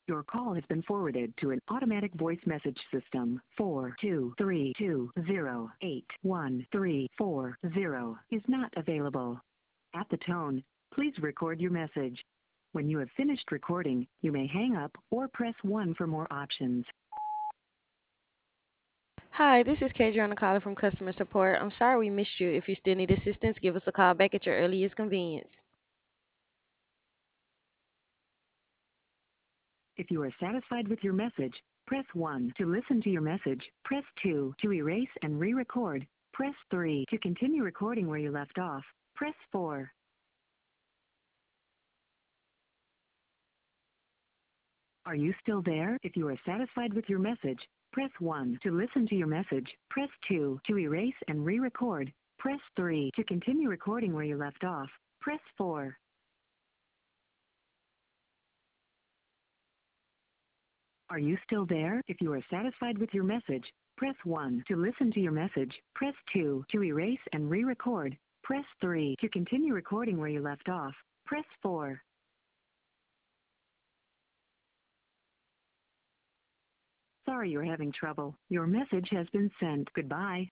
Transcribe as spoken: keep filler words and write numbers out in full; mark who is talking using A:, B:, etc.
A: Your call has been forwarded to an automatic voice message system. four two three two zero eight one three four zero is not available. At the tone, please record your message. When you have finished recording, you may hang up or press one for more options.
B: Hi, this is Kadriana calling from customer support. I'm sorry we missed you. If you still need assistance, give us a call back at your earliest convenience.
A: If you are satisfied with your message, press one to listen to your message. Press two to erase and re-record. Press three to continue recording where you left off. Press four. Are you still there? If you are satisfied with your message, press one to listen to your message. Press two to erase and re-record. Press three to continue recording where you left off. Press four. Are you still there? If you are satisfied with your message, press one to listen to your message. Press two to erase and re-record. Press three to continue recording where you left off. Press four. Sorry you're having trouble. Your message has been sent. Goodbye.